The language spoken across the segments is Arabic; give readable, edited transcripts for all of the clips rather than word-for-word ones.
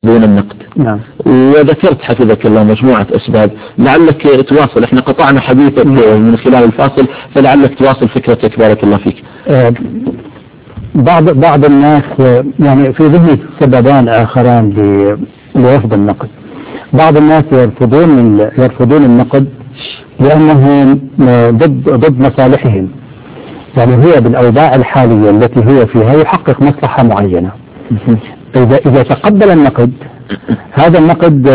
دون النقد. نعم. وذكرت حفظك الله مجموعة أسباب، لعلك تواصل، احنا قطعنا حديثك من خلال الفاصل، فلعلك تواصل فكرتك بارك الله فيك. بعض الناس يعني في ذهني سببان آخران لرفض النقد. بعض الناس يرفضون النقد لأنهم ضد مصالحهم، يعني هي بالأوضاع الحالية التي هي فيها يحقق مصلحة معينة. إذا تقبل النقد، هذا النقد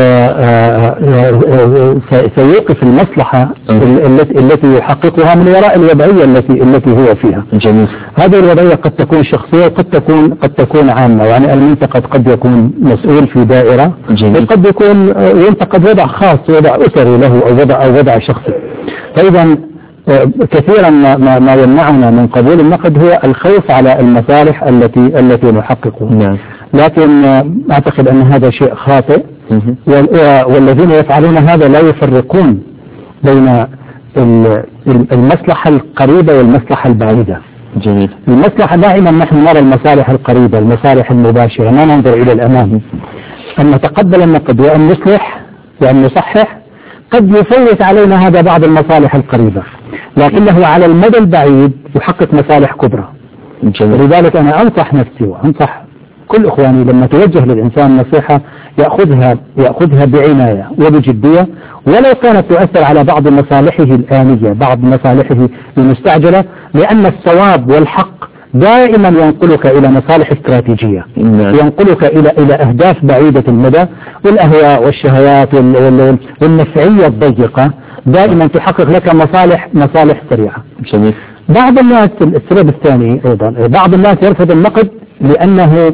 سيوقف المصلحة التي يحققها من وراء الوضعية التي هو فيها. جميل. هذه الوضعية قد تكون شخصية وقد تكون عامة، يعني المنتقد قد يكون مسؤول في دائرة، وقد يكون ينتقد وضع خاص، وضع أسري له أو وضع شخصي. فإذا كثيرا ما يمنعنا من قبول النقد هو الخوف على المصالح التي نحققها. نعم. لكن أعتقد أن هذا شيء خاطئ، والذين يفعلون هذا لا يفرقون بين المصلحة القريبة والمصلحة البعيدة. جميل. المصلحة دائما نحن نرى المصالح القريبة، المصالح المباشرة، ما ننظر إلى الأمام. أن نتقبل النقد وأن نصلح وأن نصحح قد يفوت علينا هذا بعض المصالح القريبة، لكنه على المدى البعيد يحقق مصالح كبرى. ولذلك أنا أنصح نفسي وأنصح كل إخواني لما توجه للإنسان نصيحة يأخذها بعناية وبجدية، ولو كانت تؤثر على بعض مصالحه الآنية، بعض مصالحه المستعجلة، لأن الصواب والحق دائما ينقلك إلى مصالح استراتيجية، ينقلك إلى أهداف بعيدة المدى، والأهواء والشهوات والنفعية الضيقة دائما تحقق لك مصالح سريعة. جميل. بعض الناس، السبب الثاني أيضا، بعض الناس يرفض النقد لأنه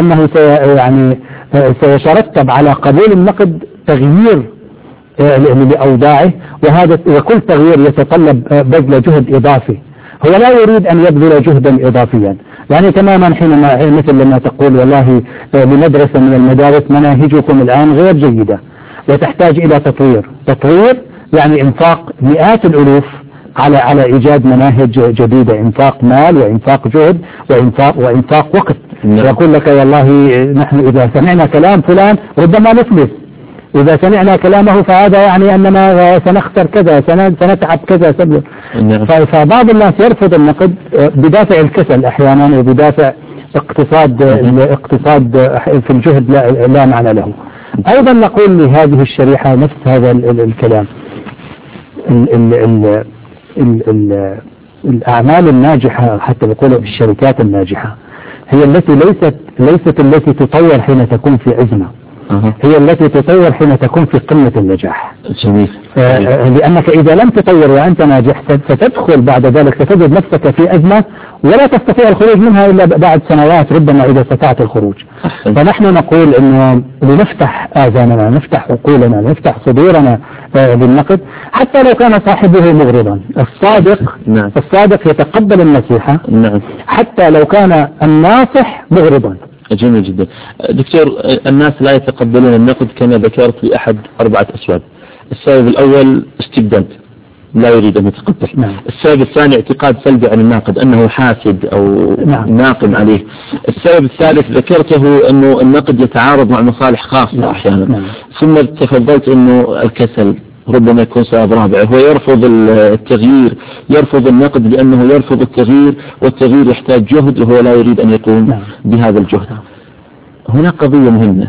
سيترتب على قبول النقد تغيير لأوضاعه، وكل تغيير يتطلب بذل جهد إضافي. هو لا يريد أن يبذل جهدا إضافيا، يعني تماما حينما مثل لما تقول والله لمدرسة من المدارس مناهجكم الآن غير جيدة وتحتاج إلى تطوير، يعني إنفاق مئات الألوف على إيجاد مناهج جديدة، إنفاق مال وإنفاق جهد وإنفاق وقت. يقول لك والله نحن إذا سمعنا كلام فلان ربما نفلس، إذا سمعنا كلامه فهذا يعني أننا سنخسر كذا، سنتعب كذا. فبعض الناس يرفض النقد بدافع الكسل أحيانا، وبدافع اقتصاد في الجهد لا معنى له. أيضا نقول لهذه الشريحة نفس هذا الكلام. الأعمال الناجحة، حتى بقول الشركات الناجحة، هي التي ليست التي تطور حين تكون في عزمة، هي التي تطور حين تكون في قمة النجاح. جميل. لأنك إذا لم تطور وأنت ناجح ستدخل بعد ذلك ستجد نفسك في أزمة ولا تستطيع الخروج منها إلا بعد سنوات، ربما إذا استطعت الخروج. فنحن نقول إنه لنفتح آذاننا، نفتح عقولنا، نفتح صدورنا للنقد، حتى لو كان صاحبه مغرضا. الصادق يتقبل النصيحة حتى لو كان الناصح مغرضا. جميل جدا. دكتور، الناس لا يتقبلون النقد كما ذكرت لأحد 4 أسباب. السبب الأول استبداد، لا يريد أن يتقبل. السبب الثاني اعتقاد سلبي عن الناقد أنه حاسد أو ناقم عليه. السبب الثالث ذكرته أنه النقد يتعارض مع مصالح خاصة أحيانا. ثم تفضلت أنه الكسل ربما يكون سبب رابع، هو يرفض التغيير، يرفض النقد لأنه يرفض التغيير، والتغيير يحتاج جهد وهو لا يريد أن يقوم بهذا الجهد. هنا قضية مهمة،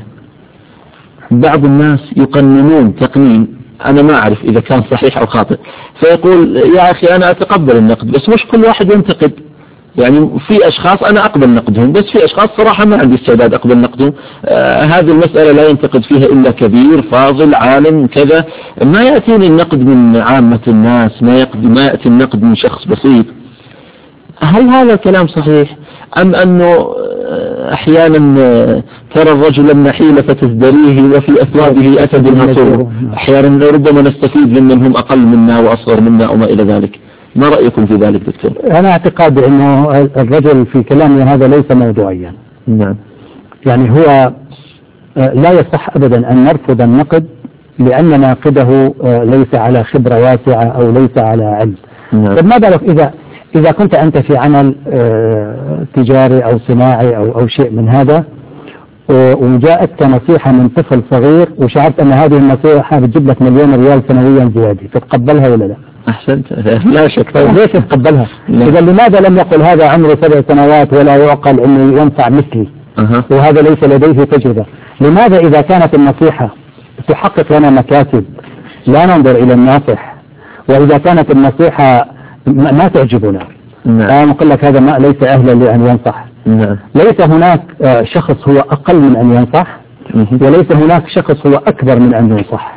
بعض الناس يقننون تقنين أنا ما أعرف إذا كان صحيح أو خاطئ، فيقول يا أخي أنا أتقبل النقد، بس مش كل واحد ينتقد. يعني في أشخاص أنا أقبل نقدهم، بس في أشخاص صراحة ما عندي استعداد أقبل نقدهم. هذه المسألة لا ينتقد فيها إلا كبير فاضل عالم كذا. ما يأتيني النقد من عامة الناس، ما يأتي النقد من شخص بسيط. هل هذا الكلام صحيح أم أنه أحيانا ترى الرجل النحيل فتزدريه وفي أثوابه أسد المصور؟ أحيانا ربما نستفيد ممن هم أقل منا وأصغر منا وما إلى ذلك. ما رأيكم في ذلك دكتور؟ أنا أعتقد أنه الرجل في كلامه هذا ليس موضوعيا. يعني هو لا يصح أبدا أن نرفض النقد لأن ناقده ليس على خبرة واسعة أو ليس على علم. طب ما بالك إذا كنت أنت في عمل تجاري أو صناعي أو شيء من هذا، وجاءتك نصيحة من طفل صغير وشعرت أن هذه النصيحة بتجيب لك $1,000,000 سنويا زيادة، تتقبلها ولا لا؟ أحسنت، لا شك. طيب ليش تتقبلها؟ إذا لماذا لم يقل هذا عمره 7 سنوات ولا يعقل أنه ينفع مثلي وهذا ليس لديه تجربة؟ لماذا إذا كانت النصيحة تحقق لنا مكاسب لا ننظر إلى الناصح، وإذا كانت النصيحة ما تعجبنا أنا أقول لك هذا ما ليس أهلا لأن ينصح. ليس هناك شخص هو أقل من أن ينصح، وليس هناك شخص هو أكبر من أن ينصح.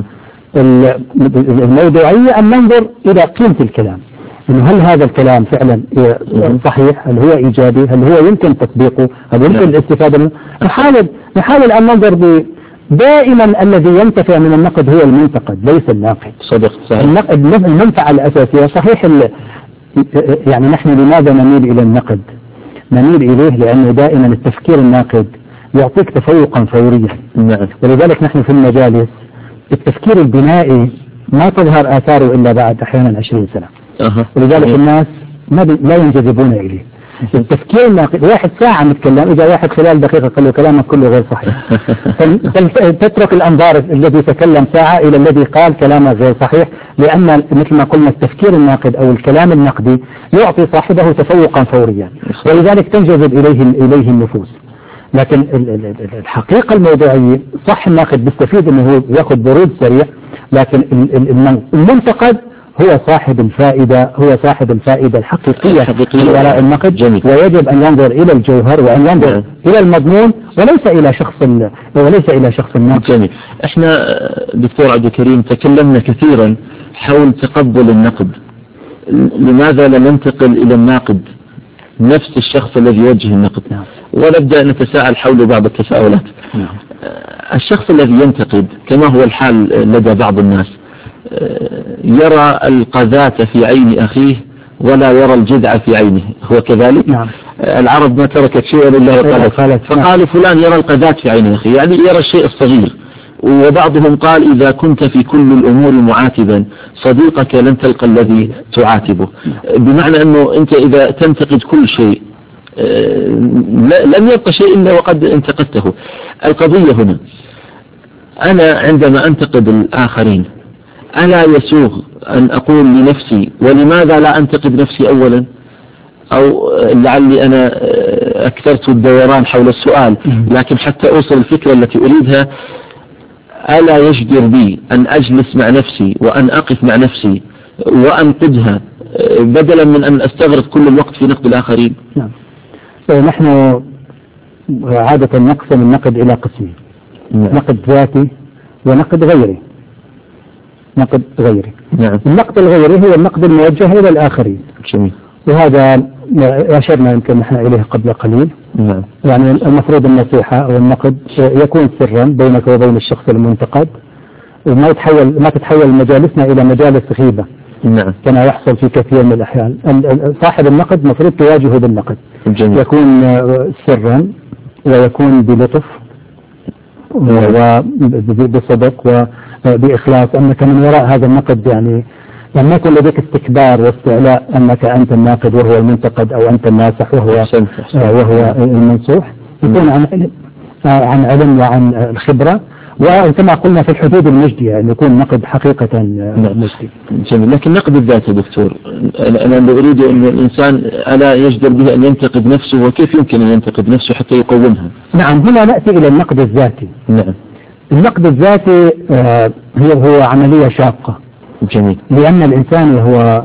الموضوعية أن ننظر إلى قيمة الكلام، إنه هل هذا الكلام فعلا صحيح، هل هو إيجابي، هل هو يمكن تطبيقه، هل يمكن الاستفادة منه. نحاول أن ننظر دائما الذي ينتفع من النقد هو المنتقد ليس الناقد. صدقت. المنفعة الأساسية صحيح. يعني نحن لماذا نميل إلى النقد؟ نميل إليه لأنه دائما التفكير الناقد يعطيك تفوقا فوريا. ولذلك نحن في المجالس التفكير البنائي ما تظهر آثاره إلا بعد أحيانا 20 سنة. ولذلك الناس لا ينجذبون إليه. التفكير الناقد 1 ساعة نتكلم، إذا واحد خلال دقيقة قال له كلامك كله غير صحيح تترك الأنظار الذي تكلم ساعة إلى الذي قال كلامه غير صحيح، لأن مثل ما قلنا التفكير الناقد أو الكلام النقدي يعطي صاحبه تفوقا فوريا، ولذلك تنجذب إليه النفوس. لكن الحقيقة الموضوعية صح الناقد بيستفيد أنه هو يأخذ برود سريع، لكن المنتقد هو صاحب الفائدة الحقيقية من وراء النقد. ويجب أن ينظر إلى الجوهر وأن ينظر إلى المضمون وليس إلى شخص الناقد. جميل. احنا دكتور عبد الكريم تكلمنا كثيرا حول تقبل النقد، لماذا لا ننتقل إلى الناقد نفس الشخص الذي يوجه النقد؟ ونبدأ نتساءل حول بعض التساؤلات. الشخص الذي ينتقد كما هو الحال لدى بعض الناس يرى القذاة في عين أخيه ولا يرى الجذع في عينه، هو كذلك؟ العرب ما تركت شيئا إلا وقالت، فقال فلان يرى القذاة في عين أخيه، يعني يرى الشيء الصغير. وبعضهم قال إذا كنت في كل الأمور معاتبا صديقك لن تلقى الذي تعاتبه، بمعنى أنه أنت إذا تنتقد كل شيء لم يبقى شيء إلا وقد انتقدته. القضية هنا أنا عندما أنتقد الآخرين ألا يسوغ أن أقول لنفسي ولماذا لا أنتقد نفسي أولا؟ أو لعلي أنا أكثرت الدوران حول السؤال، لكن حتى أوصل الفكرة التي أريدها ألا يجدر بي أن أجلس مع نفسي وأن أقف مع نفسي وأنقدها بدلا من أن أستغرق كل الوقت في نقد الآخرين؟ نحن عادة نقسم النقد إلى قسمين، نقد ذاتي ونقد غيري. النقد الغيري هو النقد الموجه إلى الآخرين. وهذا أشرنا يمكن نحن إليه قبل قليل. يعني المفروض النصيحة أو النقد يكون سرا بينك وبين الشخص المنتقد، وما تتحول مجالسنا إلى مجالس غيبة كما يحصل في كثير من الأحيان. صاحب النقد مفروض تواجهه بالنقد، يكون سرا ويكون بلطف وبصدق وبإخلاص، أنك من وراء هذا النقد يعني ما يكون لديك استكبار واستعلاء أنك أنت الناقد وهو المنتقد أو أنت الناصح وهو المنصوح. يكون عن علم وعن الخبرة، وكما قلنا في الحدود المجدية يعني يكون نقد حقيقة مجدي. جميل. لكن نقد الذات يا دكتور، أنا أريد أن الإنسان ألا يجدر به أن ينتقد نفسه، وكيف يمكن أن ينتقد نفسه حتى يقومها؟ نعم، هنا نأتي إلى النقد الذاتي. النقد الذاتي هو عملية شاقة. جميل. لأن الإنسان هو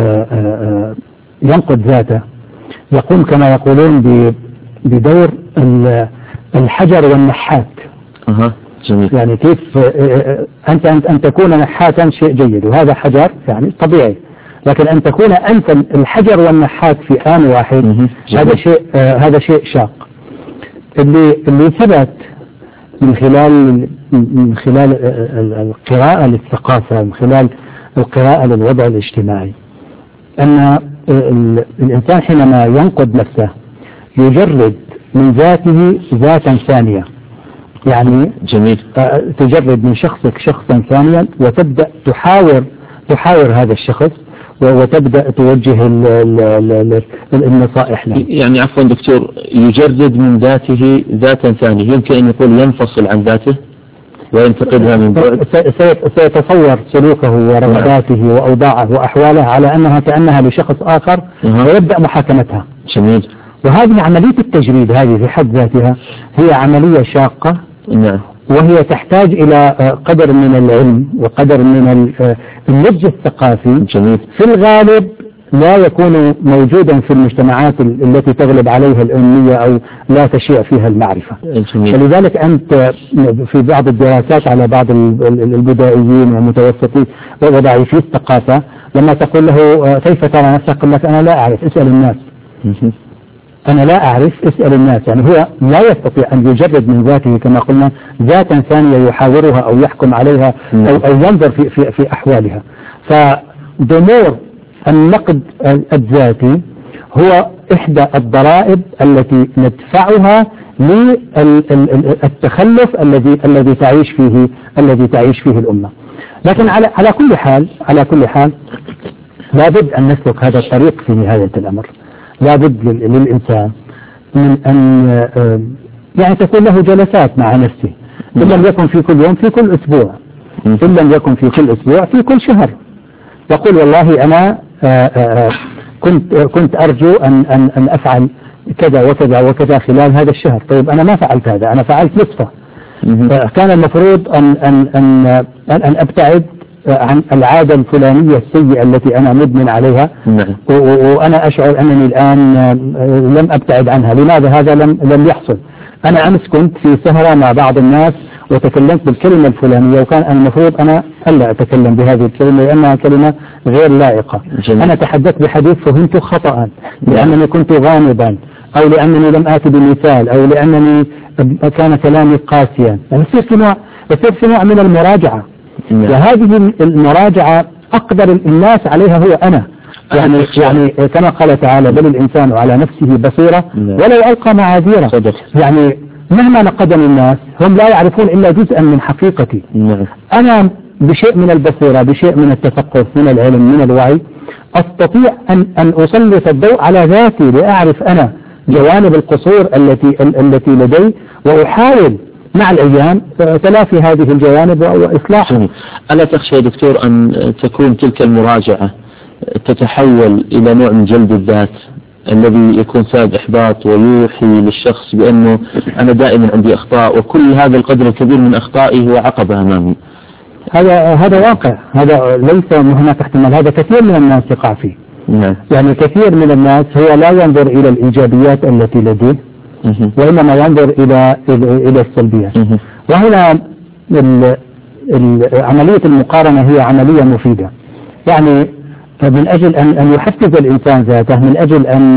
ينقد ذاته يقوم كما يقولون بدور الحجر والنحات. جميل. يعني كيف أن تكون نحاتا شيء جيد، وهذا حجر يعني طبيعي، لكن أن تكون أنت الحجر والنحات في آن واحد هذا شيء شاق. اللي ثبت من خلال القراءة للثقافة، من خلال القراءة للوضع الاجتماعي، أن الإنسان حينما ينقد نفسه يجرد من ذاته ذاتا ثانية. يعني جميل. تجرد من شخصك شخصا ثانيا وتبدأ تحاور هذا الشخص، وتبدأ توجه النصائح له. يعني عفوا دكتور، يجرد من ذاته ذاتا ثانية، يمكن أن يقول ينفصل عن ذاته وينتقدها من بعد. سيتصور سلوكه ورغباته وأوضاعه وأحواله على أنها كأنها لشخص آخر ويبدأ محاكمتها. جميل. وهذه عملية التجريد هذه في حد ذاتها هي عملية شاقة. نعم. وهي تحتاج إلى قدر من العلم وقدر من النضج الثقافي. جميل. في الغالب لا يكون موجودا في المجتمعات التي تغلب عليها الأمية أو لا تشيع فيها المعرفة. جميل. فلذلك أنت في بعض الدراسات على بعض البدائيين ومتوسطي وضعيفي الثقافة لما تقول له كيف ترى نفسك، يقول لك أنا لا أعرف، اسأل الناس. أنا لا أعرف، اسأل الناس. يعني هو لا يستطيع أن يجرد من ذاته كما قلنا ذاتا ثانية يحاورها أو يحكم عليها أو ينظر في أحوالها. فضمور النقد الذاتي هو إحدى الضرائب التي ندفعها للتخلف الذي تعيش فيه الأمة. لكن على كل حال لابد أن نسلك هذا الطريق في نهاية الأمر. لابد للإنسان من أن يعني تكون له جلسات مع نفسه، إن لم يكن في كل يوم في كل أسبوع، إن لم يكن في كل أسبوع في كل شهر. يقول والله أنا كنت أرجو أن أفعل كذا وكذا وكذا خلال هذا الشهر. طيب أنا ما فعلت هذا، أنا فعلت نصفه. كان المفروض أن أبتعد عن العادة الفلانية السيئة التي أنا مدمن عليها. وأنا أشعر أنني الآن لم أبتعد عنها. لماذا هذا لم يحصل؟ أنا أمس كنت في سهرة مع بعض الناس وتكلمت بالكلمة الفلانية، وكان المفروض أنا ألا أتكلم بهذه الكلمة لأنها كلمة غير لائقة. أنا تحدثت بحديث فهمته خطأ لأنني كنت غامضا، أو لأنني لم آتي بمثال، أو لأنني كان كلامي قاسيا. يعني يصير في نوع من المراجعة. وهذه المراجعة أقدر الناس عليها هو أنا. يعني كما قال تعالى بل الإنسان على نفسه بصيرة ولو ألقى معاذيره. يعني مهما نقدني الناس هم لا يعرفون إلا جزءا من حقيقتي. أنا بشيء من البصيرة، بشيء من التثقف، من العلم، من الوعي، أستطيع أن أسلط الضوء على ذاتي لأعرف أنا جوانب القصور التي لدي، وأحاول مع الأيام تلافي هذه الجوانب وإصلاحها. ألا تخشى يا دكتور أن تكون تلك المراجعة تتحول إلى نوع من جلد الذات الذي يكون سبب إحباط ويوحي للشخص بأنه أنا دائما عندي أخطاء وكل هذا القدر الكبير من أخطائي هو عقبة أمامي؟ هذا واقع، هذا ليس هناك احتمال، هذا كثير من الناس يقع فيه. يعني كثير من الناس هو لا ينظر إلى الإيجابيات التي لديه وإنما ينظر إلى السلبيات. وهنا عملية المقارنة هي عملية مفيدة، يعني من أجل أن يحفز الإنسان ذاته، من أجل أن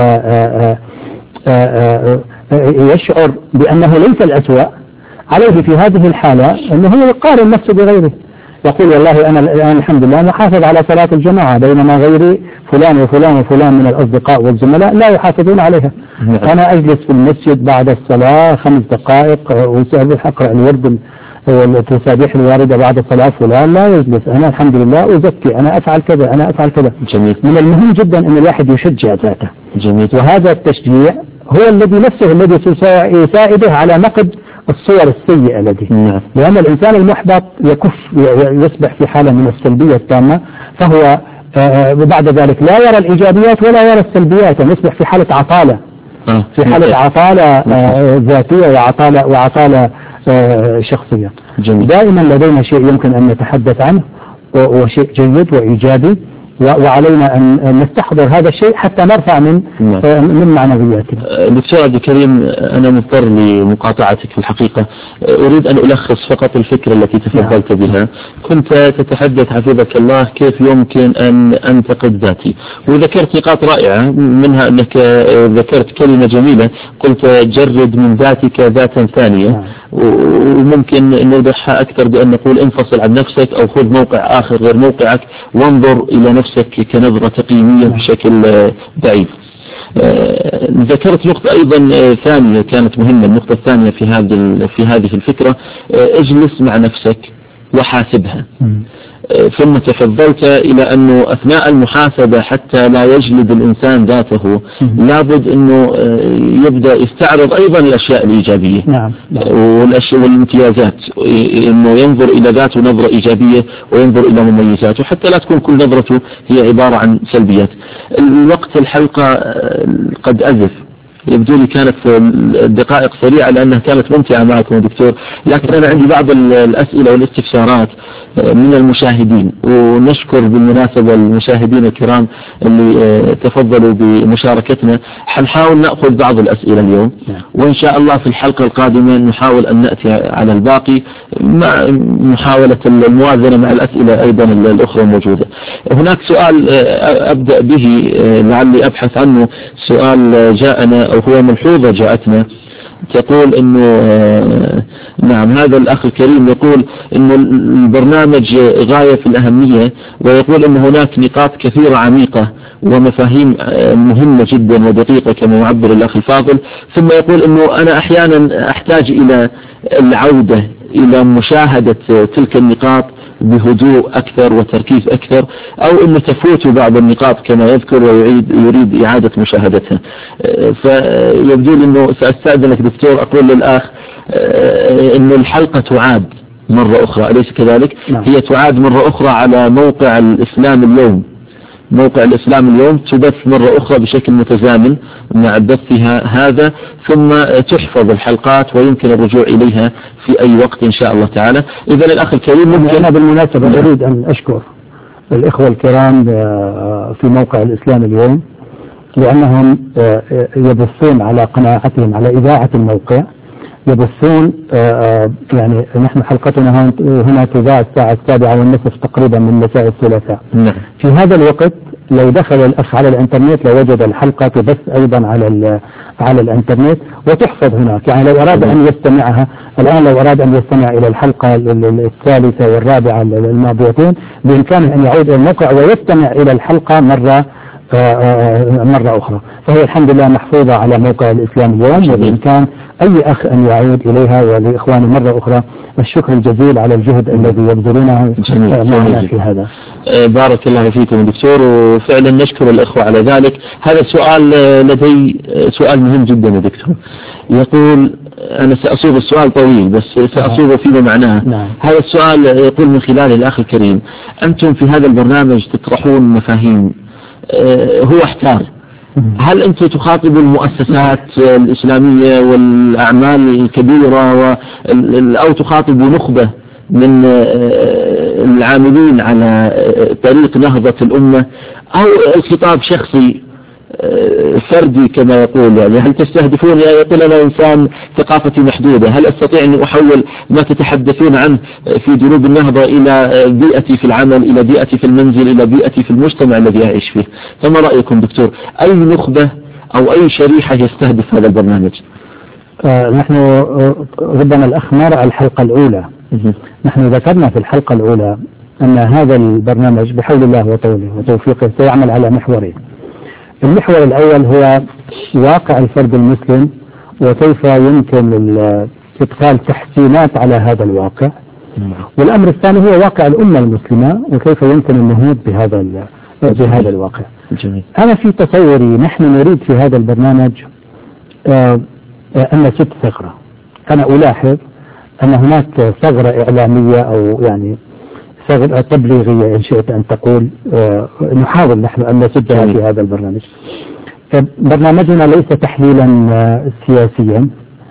يشعر بأنه ليس الأسوأ، عليه في هذه الحالة أنه يقارن نفسه بغيره. يقول والله أنا الحمد لله محافظ على صلاة الجماعة، بينما غيري فلان وفلان وفلان من الأصدقاء والزملاء لا يحافظون عليها. أنا أجلس في المسجد بعد الصلاة 5 دقائق وأسبح أقرأ الورد والتسابيح الواردة بعد الصلاة، فلان لا يجلس. أنا الحمد لله أزكي، أنا أفعل كذا، أنا أفعل كذا. جميل. من المهم جدا أن الواحد يشجع ذاته. جميل. وهذا التشجيع هو الذي نفسه الذي يساعده على نقد الصور السيئة لديه. لأن الإنسان المحبط يصبح في حالة من السلبية التامة، فهو بعد ذلك لا يرى الإيجابيات ولا يرى السلبيات، يصبح في حالة عطالة، في حالة عطالة ذاتية وعطالة شخصية. جميل. دائما لدينا شيء يمكن أن نتحدث عنه وشيء جيد وإيجابي، وعلينا أن نستحضر هذا الشيء حتى نرفع من معنوياتنا. دكتور عبد الكريم، أنا مضطر لمقاطعتك في الحقيقة. أريد أن ألخص فقط الفكرة التي تفضلت بها. كنت تتحدث حفظك الله كيف يمكن أن أنتقد ذاتي، وذكرت نقاط رائعة، منها أنك ذكرت كلمة جميلة، قلت جرد من ذاتك ذاتا ثانية. وممكن نوضحها أكثر بأن نقول انفصل عن نفسك أو خذ موقع آخر غير موقعك وانظر إلى نفسك كنظرة تقييمية بشكل بعيد. ذكرت نقطة أيضا ثانية كانت مهمة، النقطة الثانية في هذه الفكرة، اجلس مع نفسك وحاسبها. ثم تفضلت إلى أنه أثناء المحاسبة حتى لا يجلد الإنسان ذاته لابد أنه يبدأ يستعرض أيضا الأشياء الإيجابية والامتيازات، أنه ينظر إلى ذاته نظرة إيجابية وينظر إلى مميزاته حتى لا تكون كل نظرته هي عبارة عن سلبيات. الوقت الحلقة قد أزف، يبدو لي كانت الدقائق سريعة لأنها كانت ممتعة معكم دكتور، لكن أنا عندي بعض الأسئلة والاستفسارات من المشاهدين، ونشكر بالمناسبة المشاهدين الكرام اللي تفضلوا بمشاركتنا. حنحاول نأخذ بعض الأسئلة اليوم، وإن شاء الله في الحلقة القادمة نحاول أن نأتي على الباقي مع محاولة الموازنة مع الأسئلة أيضا الأخرى موجودة. هناك سؤال أبدأ به لعلي أبحث عنه، سؤال جاءنا أو هو ملحوظة جاءتنا تقول إنه نعم هذا الأخ الكريم يقول إنه البرنامج غاية في الأهمية، ويقول إن هناك نقاط كثيرة عميقة ومفاهيم مهمة جدا ودقيقة كما يعبر الأخ الفاضل، ثم يقول إنه أنا أحيانا أحتاج إلى العودة إلى مشاهدة تلك النقاط بهدوء أكثر وتركيز أكثر، أو أنه تفوت بعض النقاط كما يذكر ويريد إعادة مشاهدتها. فيبدو لي أنه سأستأذنك دكتور أقول للأخ أن الحلقة تعاد مرة أخرى، أليس كذلك؟ هي تعاد مرة أخرى على موقع الإسلام اليوم، موقع الإسلام اليوم تبث مرة أخرى بشكل متزامن مع بثها هذا، ثم تحفظ الحلقات ويمكن الرجوع إليها في أي وقت إن شاء الله تعالى. إذا الأخ الكريم ممكن أنا بالمناسبة أريد أن أشكر الإخوة الكرام في موقع الإسلام اليوم لأنهم يبثون على قناعتهم على إذاعة الموقع، يبثون يعني نحن حلقتنا هنا تذاع الساعة 7:30 تقريبا من مساء الثلاثاء. في هذا الوقت لو دخل الأخ على الإنترنت لوجد الحلقة تبث أيضا على الإنترنت وتحفظ هناك. يعني لو أراد أن يستمعها الآن، لو أراد أن يستمع إلى الحلقة الثالثة والرابعة الماضيتين بإمكانه أن يعود إلى الموقع ويستمع إلى الحلقة مرة أخرى. فهي الحمد لله محفوظة على موقع الإسلام اليوم، وبإمكان أي أخ أن يعود إليها. ولإخواني مرة أخرى الشكر الجزيل على الجهد الذي يبذلونه معنا في هذا. بارك الله فيكم دكتور، وفعلا نشكر الأخوة على ذلك. هذا السؤال لدي سؤال مهم جدا يا دكتور، يقول أنا سأصوغ السؤال طويل بس سأصوغه فيما معناه. هذا السؤال يقول من خلال الأخ الكريم: أنتم في هذا البرنامج تطرحون مفاهيم، هو احتار، هل أنتم تخاطبوا المؤسسات الإسلامية والأعمال الكبيرة أو تخاطبوا نخبة من العاملين على طريق نهضة الأمة، أو الخطاب شخصي فردي كما يقول؟ يعني هل تستهدفون، يقول أنا إنسان ثقافتي محدودة، هل أستطيع أن أحول ما تتحدثون عنه في دروب النهضة إلى بيئتي في العمل، إلى بيئتي في المنزل، إلى بيئتي في المجتمع الذي أعيش فيه؟ فما رأيكم دكتور؟ أي نخبة أو أي شريحة يستهدف هذا البرنامج؟ نحن ربما الأخ ما رأى الحلقة الأولى. نحن ذكرنا في الحلقة الأولى أن هذا البرنامج بحول الله وطوله وتوفيقه سيعمل على محورين. المحور الأول هو واقع الفرد المسلم وكيف يمكن إدخال تحسينات على هذا الواقع، والأمر الثاني هو واقع الأمة المسلمة وكيف يمكن النهوض بهذا الواقع. أنا في تصوري نحن نريد في هذا البرنامج أن نسد ثغرة. أنا ألاحظ أن هناك ثغرة إعلامية أو يعني ثغرة تبليغية إن شئت أن تقول، نحاول نحن أن نسدها في هذا البرنامج. برنامجنا ليس تحليلا سياسيا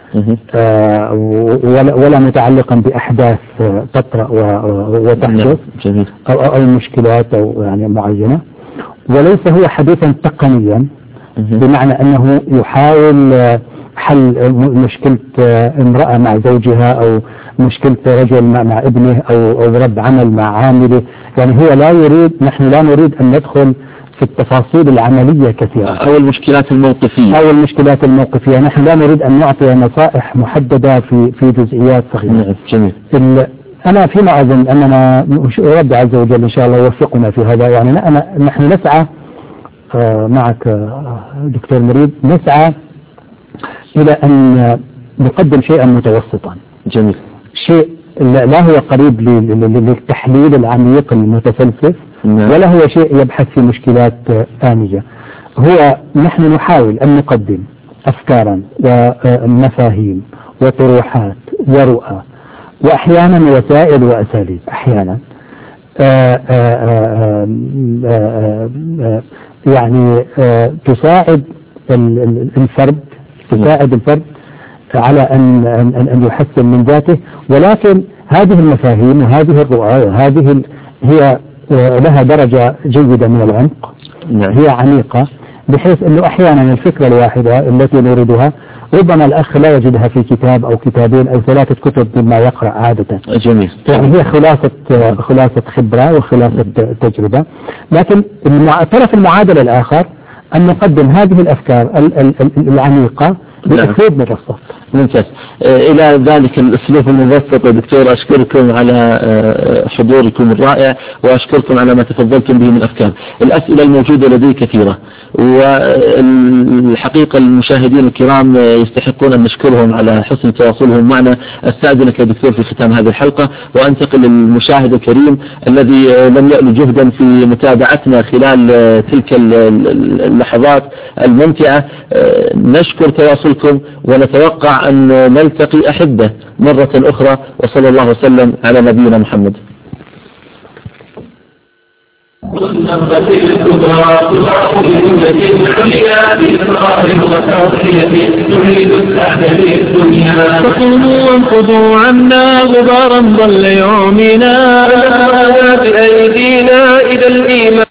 ولا متعلقا بأحداث تطرأ وتحدث أو مشكلات أو يعني معينة، وليس هو حديثا تقنيا بمعنى أنه يحاول حل مشكلة امرأة مع زوجها أو مشكلة رجل مع ابنه أو رب عمل مع عامله. يعني هو لا يريد، نحن لا نريد أن ندخل في التفاصيل العملية كثيرة أو المشكلات الموقفية. نحن لا نريد أن نعطي نصائح محددة في جزئيات صغيرة. أنا فيما أظن أننا رب عز وجل إن شاء الله يوفقنا في هذا. يعني نحن نسعى معك دكتور مريد، نسعى إلى أن نقدم شيئا متوسطا، جميل، شيء لا هو قريب للتحليل العميق المتفلسف ولا هو شيء يبحث في مشكلات آنية. نحن نحاول أن نقدم أفكارا ومفاهيم وطروحات ورؤى وأحيانا وسائل وأساليب أحيانا يعني تساعد الفرد على أن يحسن من ذاته، ولكن هذه المفاهيم وهذه الرؤى وهذه هي لها درجة جيدة من العمق، هي عميقة بحيث أنه أحيانا الفكرة الواحدة التي نريدها ربما الأخ لا يجدها في كتاب أو كتابين أو 3 كتب مما يقرأ عادة. جميل. يعني هي خلاصة خبرة وخلاصة تجربة، لكن طرف المعادلة الآخر أن نقدم هذه الأفكار العميقة بأسلوب مبسط. ممتاز. إلى ذلك الأسلوب المبسط يا دكتور أشكركم على حضوركم الرائع وأشكركم على ما تفضلتم به من أفكار. الأسئلة الموجودة لدي كثيرة، والحقيقة المشاهدين الكرام يستحقون أن نشكرهم على حسن تواصلهم معنا. أستأذنك يا دكتور في ختام هذه الحلقة وأنتقل للمشاهد الكريم الذي لم يأل جهدا في متابعتنا خلال تلك اللحظات الممتعة. نشكر تواصلكم ونتوقع أن نلتقي أحبة مرة أخرى، وصلى الله وسلم على نبينا محمد. والنهضة الكبرى تضاف بهمة العليا بإصرار وتضحية تريد السعد للدنيا. فقوموا وانقضوا عنا غبارا ضل يومنا بأيدينا إلى الإيمان.